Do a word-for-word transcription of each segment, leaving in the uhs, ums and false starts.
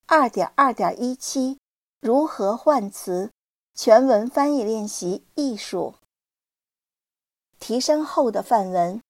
二点二点一七如何换词全文翻译练习艺术。提升后的范文。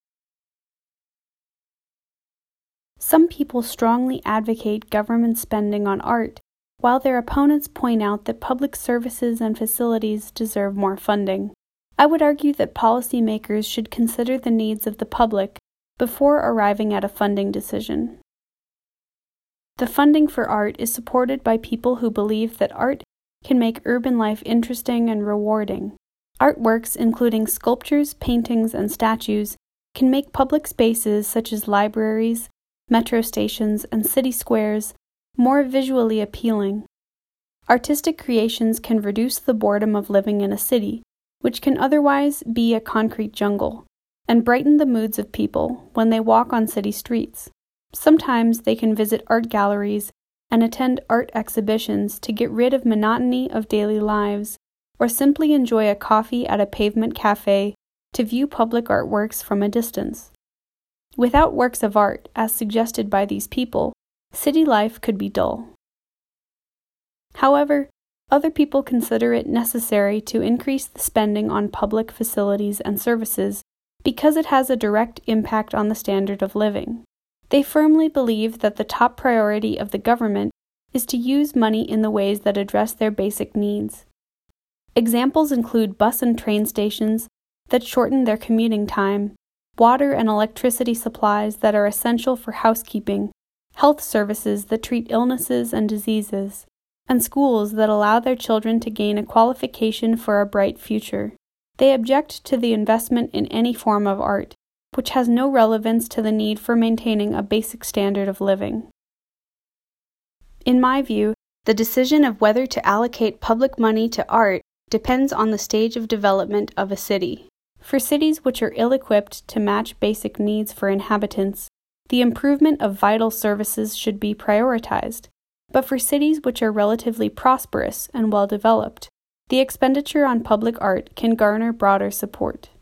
Some people strongly advocate government spending on art, while their opponents point out that public services and facilities deserve more funding. I would argue that policymakers should consider the needs of the public before arriving at a funding decision. The funding for art is supported by people who believe that art can make urban life interesting and rewarding. Artworks, including sculptures, paintings, and statues, can make public spaces such as libraries, metro stations, and city squares more visually appealing. Artistic creations can reduce the boredom of living in a city, which can otherwise be a concrete jungle, and brighten the moods of people when they walk on city streets. Sometimes they can visit art galleries and attend art exhibitions to get rid of monotony of daily lives, or simply enjoy a coffee at a pavement cafe to view public artworks from a distance. Without works of art, as suggested by these people, city life could be dull. However, other people consider it necessary to increase the spending on public facilities and services because it has a direct impact on the standard of living. They firmly believe that the top priority of the government is to use money in the ways that address their basic needs. Examples include bus and train stations that shorten their commuting time, water and electricity supplies that are essential for housekeeping, health services that treat illnesses and diseases, and schools that allow their children to gain a qualification for a bright future. They object to the investment in any form of art, which has no relevance to the need for maintaining a basic standard of living. In my view, the decision of whether to allocate public money to art depends on the stage of development of a city. For cities which are ill-equipped to match basic needs for inhabitants, the improvement of vital services should be prioritized. But for cities which are relatively prosperous and well-developed, the expenditure on public art can garner broader support.